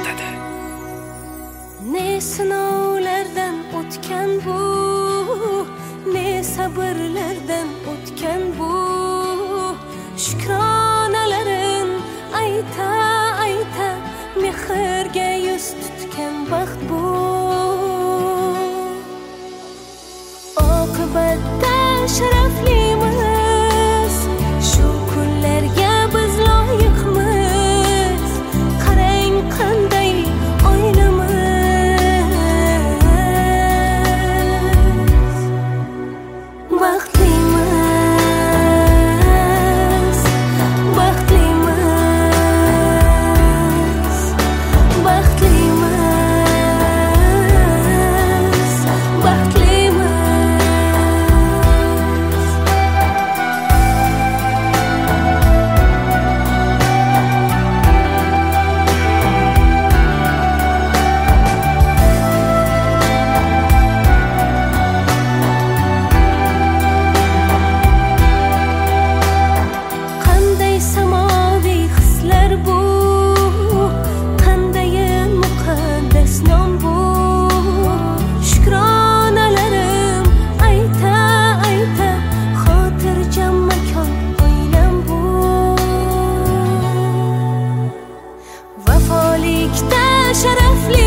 etadi. Ne sinovlardan o'tgan bu, ne sabrlardan o'tgan bu, shukronalarin ayta ayta mehrga yuz tutgan baxt bu. Oqibatda sharaflimiz, shu kunlarga biz loyiqmiz. Qarang qanday oilamiz baxtlimiz, baxtlimiz, baxtlimiz, baxtlimiz. Qanday samoviy hislar bu, qanday muqaddas nom bu. Shukronalarim ayta ayta xotirjam makon oilam bu. Vafolikda sharafli